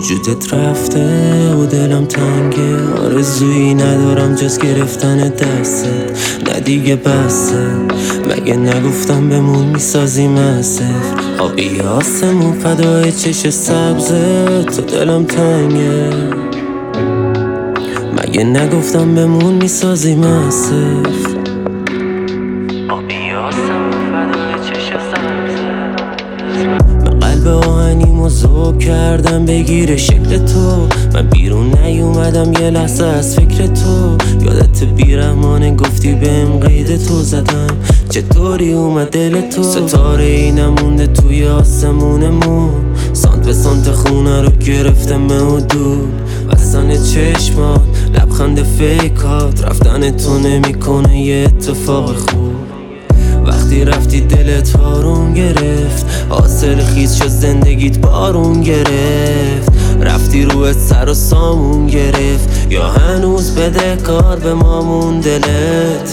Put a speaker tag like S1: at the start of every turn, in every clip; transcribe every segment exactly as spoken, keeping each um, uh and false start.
S1: وجودت رفته و دلم تنگه، آرزویی ندارم جز گرفتن دستت. نه دیگه بسه، مگه نگفتم بمون میسازیم از صفر. آبی آسمون فدای چش سبزه، تو دلم تنگه. مگه نگفتم بمون میسازیم از صفر. آبی آسمون فدای چش سبزه. من قلب آهنیمو ذوب کردم بگیره شکل تو. من بیرون نیومدم یه لحظه از فکر تو. یادت بیرحمانه گفتی بهم قید تو زدم، چطوری اومد دل تو؟ ستاره ای نمونده توی آسمونمون، سانت به سانت خونه رو گرفته مهدود. وسان چشمات، لبخند فیکات، رفتن تو نمیکنه یه اتفاق خوب. وقتی رفتی دلت هارون گرفت، حاصل خیز شد زندگیت بارون گرفت. رفتی روی سر و سامون گرفت، یا هنوز بده کار به مامون دلت؟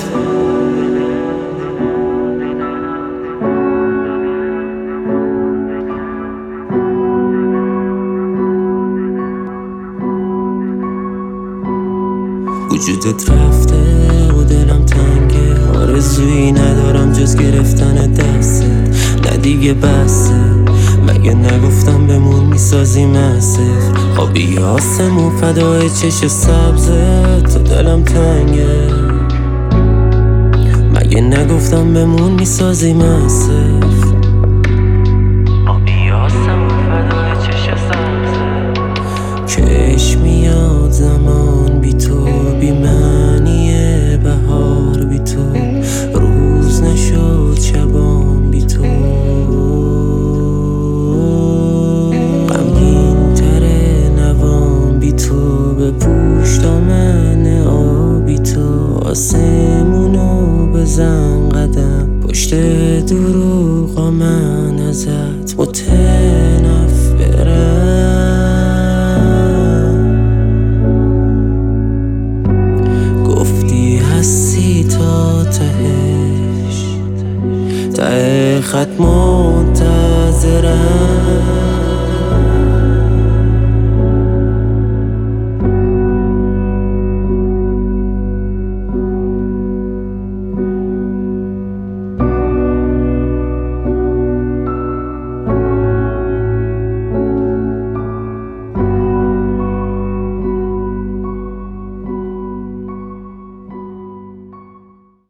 S1: وجودت رفته و دلم تنگه، آرزویی ندارم جز گرفتن دستت. نه دیگه بسه، مگه نگفتم بمون میسازیم از صفر. آبی آسمون فدای چش سبزه، تو دلم تنگه. مگه نگفتم بمون میسازیم از صفر. آبی آسمون فدای چش سبزه. کش میاد زمان بی تو، بی معنیه بهار بی تو. روز نشد شبام بی تو، غمگین تره نوام بی تو. به پوش دامن آبی تو، آسمونو بزن قدم. پشت دروغا من ازت متنفرم. هستی تا تهش، ته خط منتظرم.